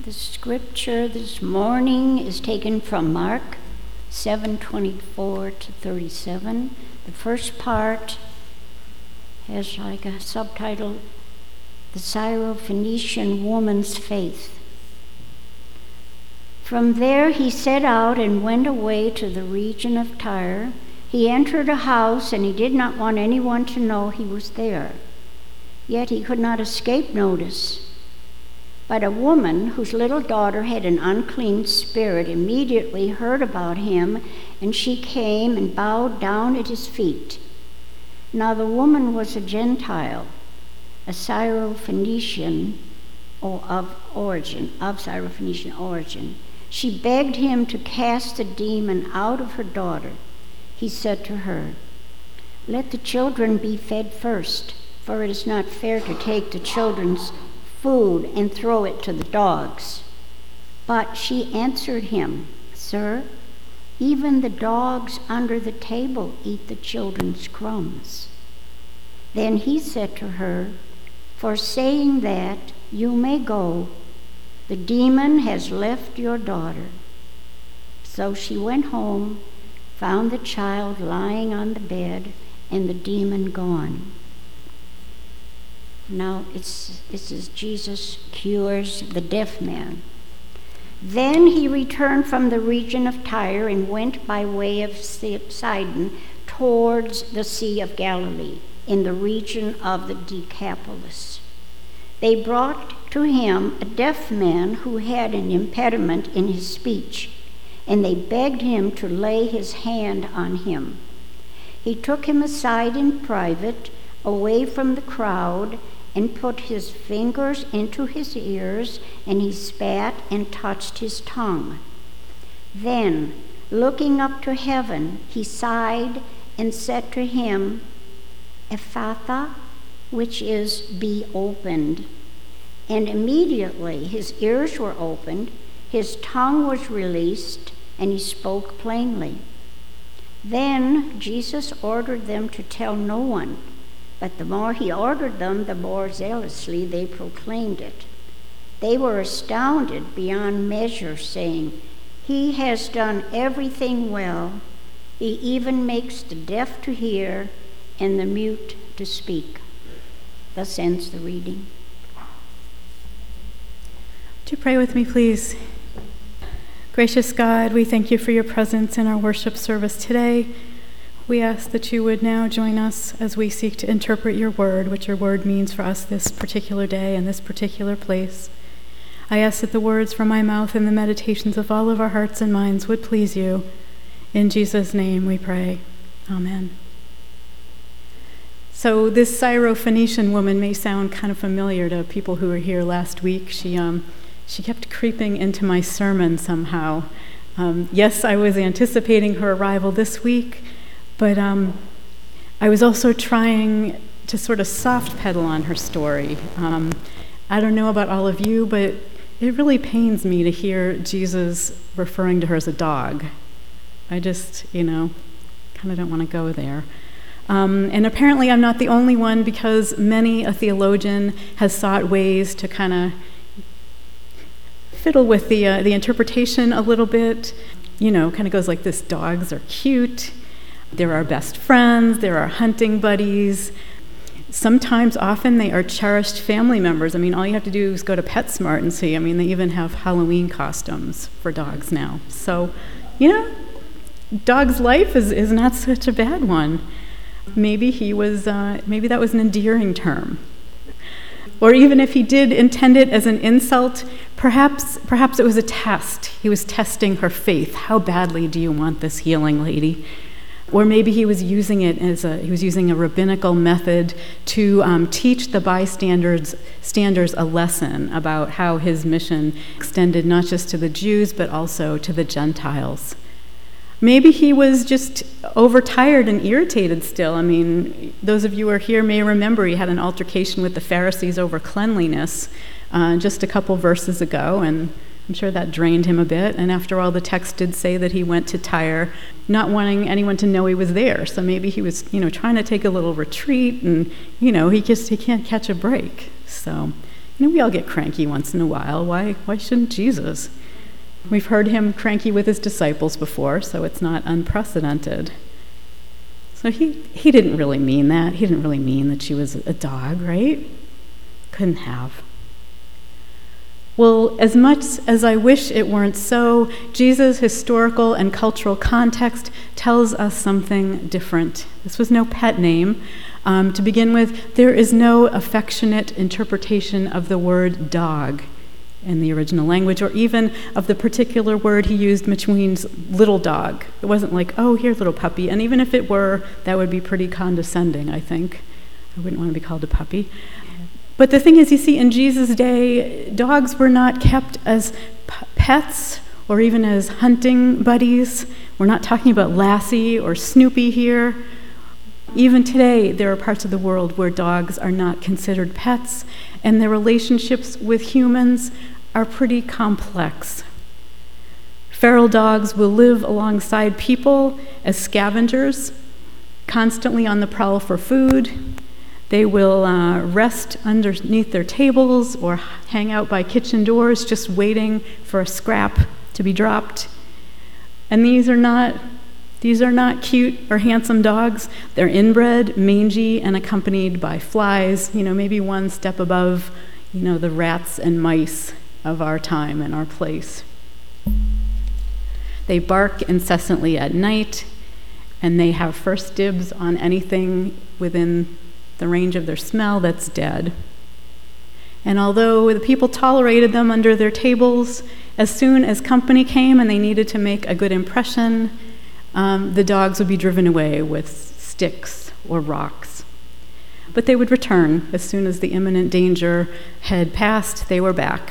The scripture this morning is taken from Mark 7:24 to 37. The first part has like a subtitle, The Syrophoenician Woman's Faith. From there he set out and went away to the region of Tyre. He entered a house, and he did not want anyone to know he was there. Yet he could not escape notice. But a woman whose little daughter had an unclean spirit immediately heard about him, and she came and bowed down at his feet. Now the woman was a Gentile, a Syrophoenician of Syrophoenician origin. She begged him to cast the demon out of her daughter. He said to her, "Let the children be fed first, for it is not fair to take the children's food and throw it to the dogs." But she answered him, "Sir, even the dogs under the table eat the children's crumbs." Then he said to her, "For saying that, you may go. The demon has left your daughter." So she went home, found the child lying on the bed, and the demon gone. Now this is Jesus cures the deaf man. Then he returned from the region of Tyre and went by way of Sidon towards the Sea of Galilee, in the region of the Decapolis. They brought to him a deaf man who had an impediment in his speech, and they begged him to lay his hand on him. He took him aside in private, away from the crowd, and put his fingers into his ears, and he spat and touched his tongue. Then, looking up to heaven, he sighed and said to him, "Ephphatha," which is, "be opened." And immediately his ears were opened, his tongue was released, and he spoke plainly. Then Jesus ordered them to tell no one, but the more he ordered them, the more zealously they proclaimed it. They were astounded beyond measure, saying, "He has done everything well. He even makes the deaf to hear and the mute to speak." Thus ends the reading. Would you pray with me, please? Gracious God, we thank you for your presence in our worship service today. We ask that you would now join us as we seek to interpret your word, what your word means for us this particular day and this particular place. I ask that the words from my mouth and the meditations of all of our hearts and minds would please you. In Jesus' name we pray. Amen. So this Syrophoenician woman may sound kind of familiar to people who were here last week. She kept creeping into my sermon somehow. Yes, I was anticipating her arrival this week, but I was also trying to sort of soft pedal on her story. I don't know about all of you, but it really pains me to hear Jesus referring to her as a dog. I just, kind of don't want to go there. And apparently I'm not the only one, because many a theologian has sought ways to kind of fiddle with the interpretation a little bit. Kind of goes like this: dogs are cute, they're our best friends, they're our hunting buddies. Sometimes, often, they are cherished family members. I mean, all you have to do is go to PetSmart and see. I mean, they even have Halloween costumes for dogs now. So, dog's life is not such a bad one. Maybe maybe that was an endearing term. Or even if he did intend it as an insult, perhaps it was a test. He was testing her faith. How badly do you want this healing, lady? Or maybe he was using it he was using a rabbinical method to teach the bystanders a lesson about how his mission extended not just to the Jews, but also to the Gentiles. Maybe he was just overtired and irritated still. I mean, those of you who are here may remember he had an altercation with the Pharisees over cleanliness just a couple verses ago, and I'm sure that drained him a bit. And after all, the text did say that he went to Tyre, not wanting anyone to know he was there. So maybe he was, trying to take a little retreat, and, he can't catch a break. So We all get cranky once in a while. Why shouldn't Jesus? We've heard him cranky with his disciples before, so it's not unprecedented. So he didn't really mean that. He didn't really mean that she was a dog, right? Couldn't have. Well, as much as I wish it weren't so, Jesus' historical and cultural context tells us something different. This was no pet name. To begin with, there is no affectionate interpretation of the word dog in the original language, or even of the particular word he used, which means little dog. It wasn't like, oh, here, little puppy. And even if it were, that would be pretty condescending, I think. I wouldn't want to be called a puppy. But the thing is, you see, in Jesus' day, dogs were not kept as pets or even as hunting buddies. We're not talking about Lassie or Snoopy here. Even today, there are parts of the world where dogs are not considered pets, and their relationships with humans are pretty complex. Feral dogs will live alongside people as scavengers, constantly on the prowl for food. They will rest underneath their tables or hang out by kitchen doors just waiting for a scrap to be dropped. And these are not cute or handsome dogs. They're inbred, mangy, and accompanied by flies, maybe one step above, the rats and mice of our time and our place. They bark incessantly at night, and they have first dibs on anything within the range of their smell that's dead. And although the people tolerated them under their tables, as soon as company came and they needed to make a good impression, the dogs would be driven away with sticks or rocks. But they would return as soon as the imminent danger had passed. They were back.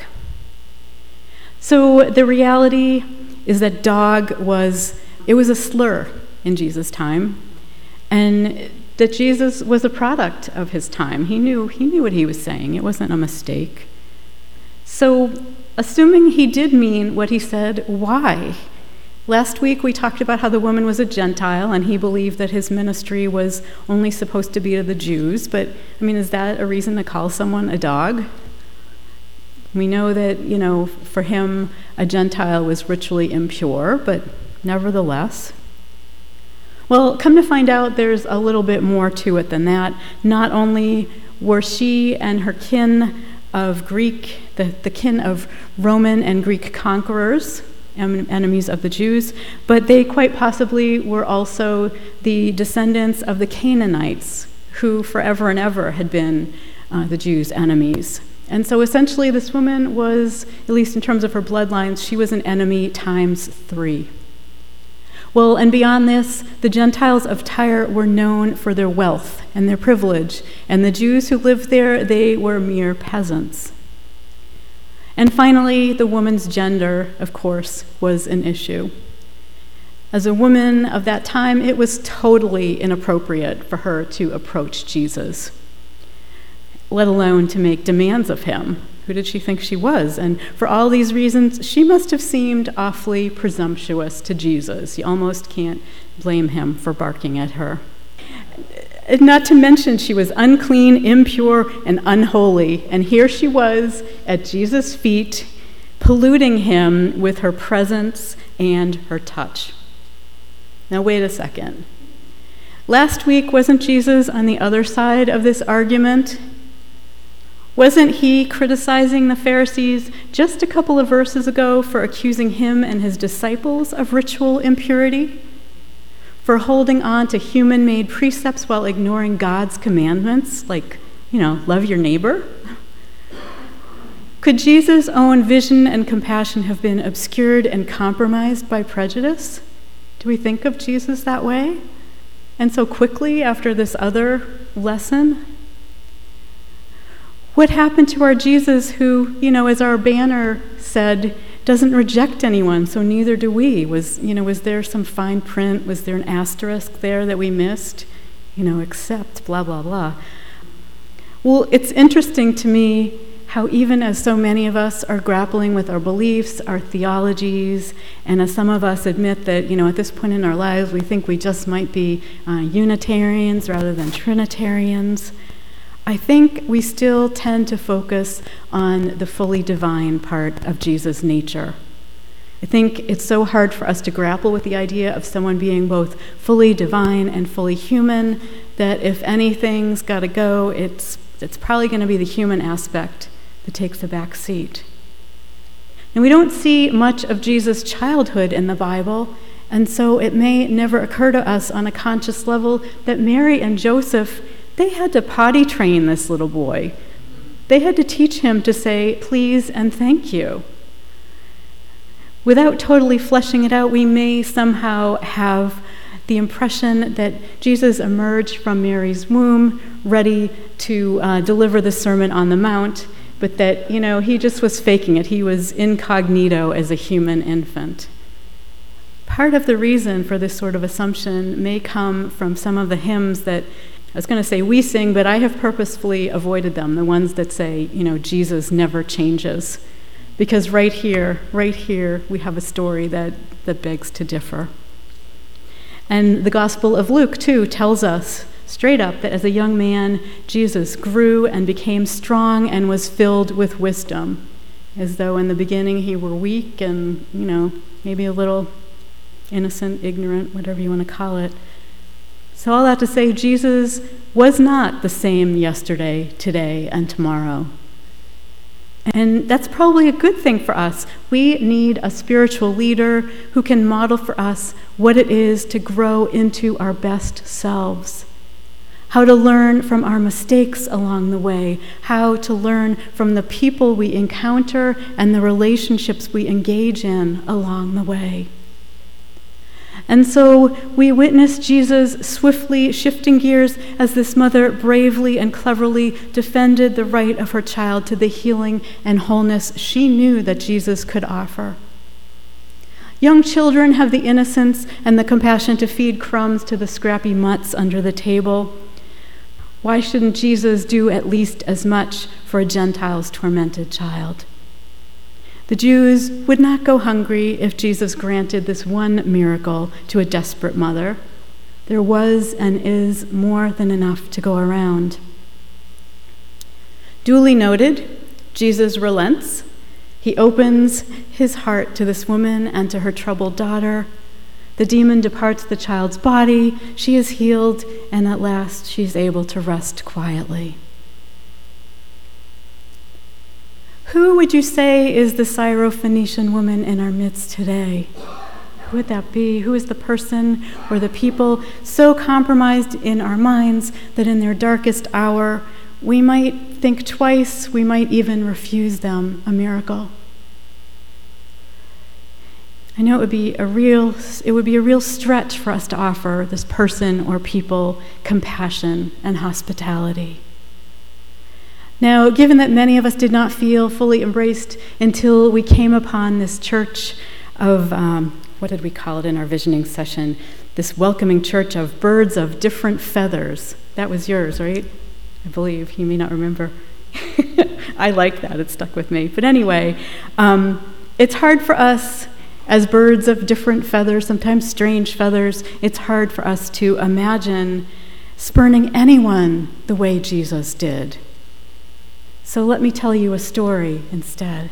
So the reality is that dog was a slur in Jesus' time, and that Jesus was a product of his time. He knew what he was saying. It wasn't a mistake. So, assuming he did mean what he said, why? Last week we talked about how the woman was a Gentile and he believed that his ministry was only supposed to be to the Jews, but is that a reason to call someone a dog? We know that, for him, a Gentile was ritually impure, but nevertheless. Well, come to find out, there's a little bit more to it than that. Not only were she and her kin of Greek, the kin of Roman and Greek conquerors, enemies of the Jews, but they quite possibly were also the descendants of the Canaanites, who forever and ever had been the Jews' enemies. And so essentially this woman was, at least in terms of her bloodlines, she was an enemy times 3. Well, and beyond this, the Gentiles of Tyre were known for their wealth and their privilege, and the Jews who lived there, they were mere peasants. And finally, the woman's gender, of course, was an issue. As a woman of that time, it was totally inappropriate for her to approach Jesus, let alone to make demands of him. Who did she think she was? And for all these reasons, she must have seemed awfully presumptuous to Jesus. You almost can't blame him for barking at her. Not to mention, she was unclean, impure, and unholy. And here she was at Jesus' feet, polluting him with her presence and her touch. Now, wait a second. Last week, wasn't Jesus on the other side of this argument? Wasn't he criticizing the Pharisees just a couple of verses ago for accusing him and his disciples of ritual impurity? For holding on to human-made precepts while ignoring God's commandments, like, love your neighbor? Could Jesus' own vision and compassion have been obscured and compromised by prejudice? Do we think of Jesus that way? And so quickly after this other lesson? What happened to our Jesus who, as our banner said, doesn't reject anyone, so neither do we? Was there some fine print? Was there an asterisk there that we missed? Except blah, blah, blah. Well, it's interesting to me how even as so many of us are grappling with our beliefs, our theologies, and as some of us admit that, at this point in our lives, we think we just might be Unitarians rather than Trinitarians, I think we still tend to focus on the fully divine part of Jesus' nature. I think it's so hard for us to grapple with the idea of someone being both fully divine and fully human that if anything's got to go, it's probably going to be the human aspect that takes the back seat. And we don't see much of Jesus' childhood in the Bible, and so it may never occur to us on a conscious level that Mary and Joseph, they had to potty train this little boy. They had to teach him to say please and thank you. Without totally fleshing it out, we may somehow have the impression that Jesus emerged from Mary's womb ready to deliver the Sermon on the Mount, but that, he just was faking it. He was incognito as a human infant. Part of the reason for this sort of assumption may come from some of the hymns that, I was going to say we sing, but I have purposefully avoided them, the ones that say, Jesus never changes. Because right here, we have a story that begs to differ. And the Gospel of Luke, too, tells us straight up that as a young man, Jesus grew and became strong and was filled with wisdom, as though in the beginning he were weak and, maybe a little innocent, ignorant, whatever you want to call it. So all that to say, Jesus was not the same yesterday, today, and tomorrow. And that's probably a good thing for us. We need a spiritual leader who can model for us what it is to grow into our best selves, how to learn from our mistakes along the way, how to learn from the people we encounter and the relationships we engage in along the way. And so we witness Jesus swiftly shifting gears as this mother bravely and cleverly defended the right of her child to the healing and wholeness she knew that Jesus could offer. Young children have the innocence and the compassion to feed crumbs to the scrappy mutts under the table. Why shouldn't Jesus do at least as much for a Gentile's tormented child? The Jews would not go hungry if Jesus granted this one miracle to a desperate mother. There was and is more than enough to go around. Duly noted, Jesus relents. He opens his heart to this woman and to her troubled daughter. The demon departs the child's body. She is healed, and at last she is able to rest quietly. Who would you say is the Syrophoenician woman in our midst today? Who would that be? Who is the person or the people so compromised in our minds that in their darkest hour we might think twice, we might even refuse them a miracle? I know it would be a real stretch for us to offer this person or people compassion and hospitality. Now, given that many of us did not feel fully embraced until we came upon this church of, what did we call it in our visioning session? This welcoming church of birds of different feathers. That was yours, right? I believe. You may not remember. I like that. It stuck with me. But anyway, it's hard for us as birds of different feathers, sometimes strange feathers, it's hard for us to imagine spurning anyone the way Jesus did. So let me tell you a story instead.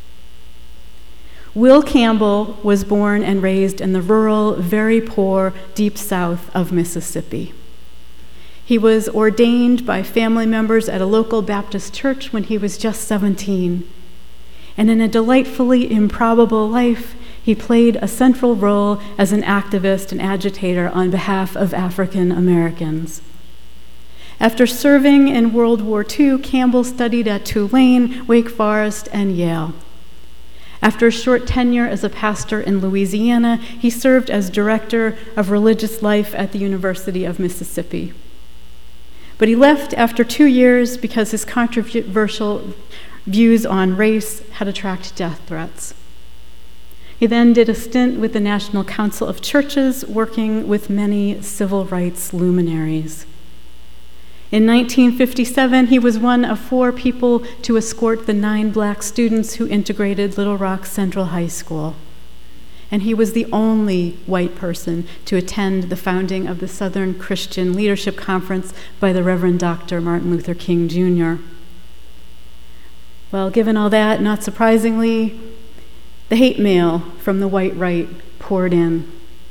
Will Campbell was born and raised in the rural, very poor, deep south of Mississippi. He was ordained by family members at a local Baptist church when he was just 17. And in a delightfully improbable life, he played a central role as an activist and agitator on behalf of African Americans. After serving in World War II, Campbell studied at Tulane, Wake Forest, and Yale. After a short tenure as a pastor in Louisiana, he served as director of religious life at the University of Mississippi. But he left after 2 years because his controversial views on race had attracted death threats. He then did a stint with the National Council of Churches, working with many civil rights luminaries. In 1957, he was one of 4 people to escort the 9 black students who integrated Little Rock Central High School. and he was the only white person to attend the founding of the Southern Christian Leadership Conference by the Reverend Dr. Martin Luther King Jr. Well, given all that, not surprisingly, the hate mail from the white right poured in.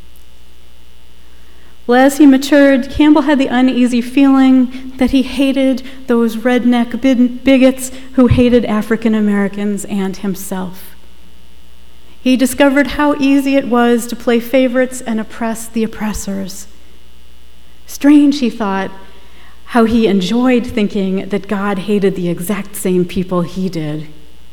Well, as he matured, Campbell had the uneasy feeling that he hated those redneck bigots who hated African Americans and himself. He discovered how easy it was to play favorites and oppress the oppressors. Strange, he thought, how he enjoyed thinking that God hated the exact same people he did.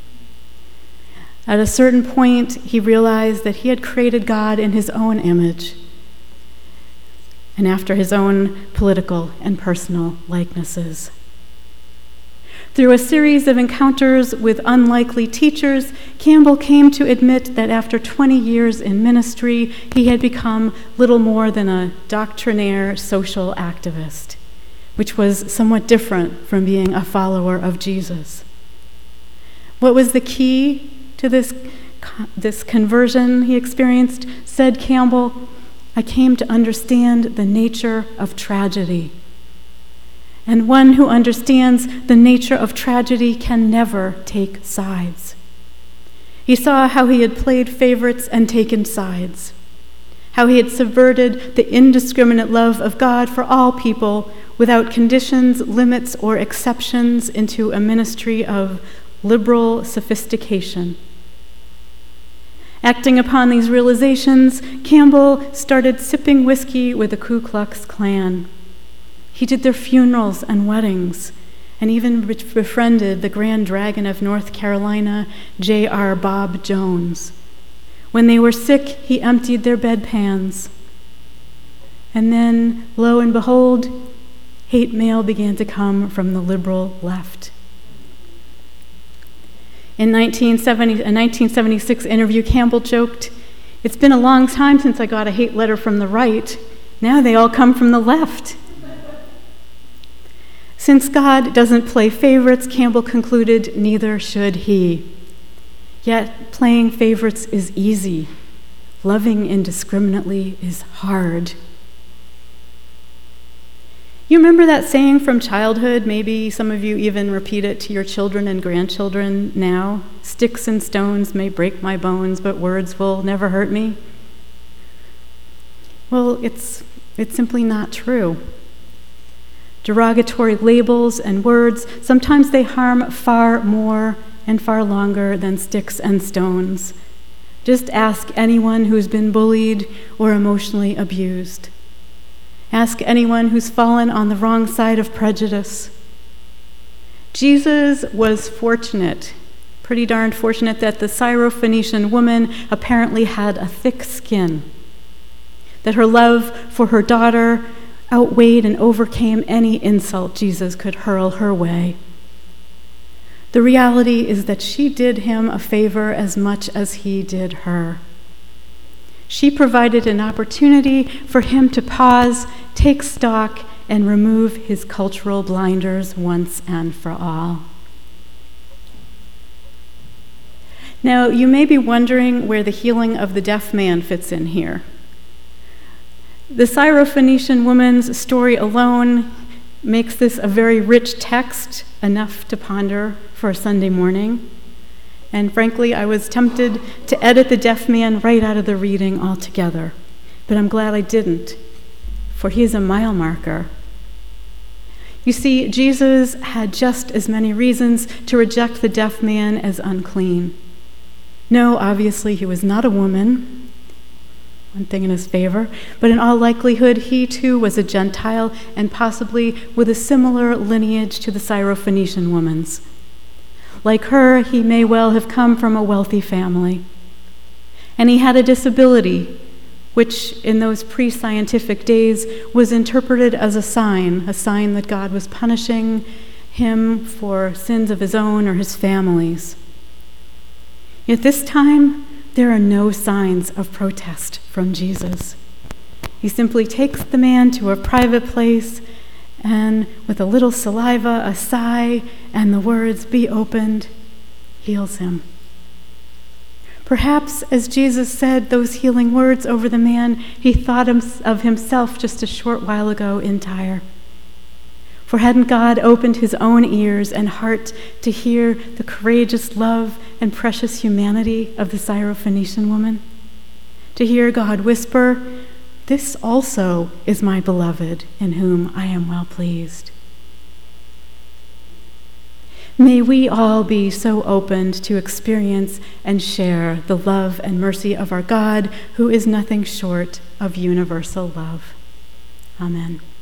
At a certain point, he realized that he had created God in his own image and after his own political and personal likenesses. Through a series of encounters with unlikely teachers, Campbell came to admit that after 20 years in ministry, he had become little more than a doctrinaire social activist, which was somewhat different from being a follower of Jesus. What was the key to this conversion he experienced? Said Campbell, "I came to understand the nature of tragedy. And one who understands the nature of tragedy can never take sides." He saw how he had played favorites and taken sides, how he had subverted the indiscriminate love of God for all people without conditions, limits, or exceptions into a ministry of liberal sophistication. Acting upon these realizations, Campbell started sipping whiskey with the Ku Klux Klan. He did their funerals and weddings, and even befriended the Grand Dragon of North Carolina, J.R. Bob Jones. When they were sick, he emptied their bedpans. And then, lo and behold, hate mail began to come from the liberal left. In a 1976 interview, Campbell joked, "It's been a long time since I got a hate letter from the right. Now they all come from the left." Since God doesn't play favorites, Campbell concluded, neither should he. Yet playing favorites is easy. Loving indiscriminately is hard. You remember that saying from childhood? Maybe some of you even repeat it to your children and grandchildren now. "Sticks and stones may break my bones, but words will never hurt me." Well, it's simply not true. Derogatory labels and words, sometimes they harm far more and far longer than sticks and stones. Just ask anyone who's been bullied or emotionally abused. Ask anyone who's fallen on the wrong side of prejudice. Jesus was fortunate, pretty darn fortunate, that the Syrophoenician woman apparently had a thick skin, that her love for her daughter outweighed and overcame any insult Jesus could hurl her way. The reality is that she did him a favor as much as he did her. She provided an opportunity for him to pause, take stock, and remove his cultural blinders once and for all. Now, you may be wondering where the healing of the deaf man fits in here. The Syrophoenician woman's story alone makes this a very rich text, enough to ponder for a Sunday morning. And frankly, I was tempted to edit the deaf man right out of the reading altogether. But I'm glad I didn't, for he's a mile marker. You see, Jesus had just as many reasons to reject the deaf man as unclean. No, obviously, he was not a woman, one thing in his favor, but in all likelihood, he too was a Gentile and possibly with a similar lineage to the Syrophoenician woman's. Like her, he may well have come from a wealthy family. And he had a disability, which in those pre-scientific days was interpreted as a sign that God was punishing him for sins of his own or his family's. Yet this time, there are no signs of protest from Jesus. He simply takes the man to a private place and with a little saliva, a sigh, and the words, "Be opened," heals him. Perhaps as Jesus said those healing words over the man, he thought of himself just a short while ago in Tyre. For hadn't God opened his own ears and heart to hear the courageous love and precious humanity of the Syrophoenician woman? To hear God whisper, "This also is my beloved, in whom I am well pleased." May we all be so opened to experience and share the love and mercy of our God, who is nothing short of universal love. Amen.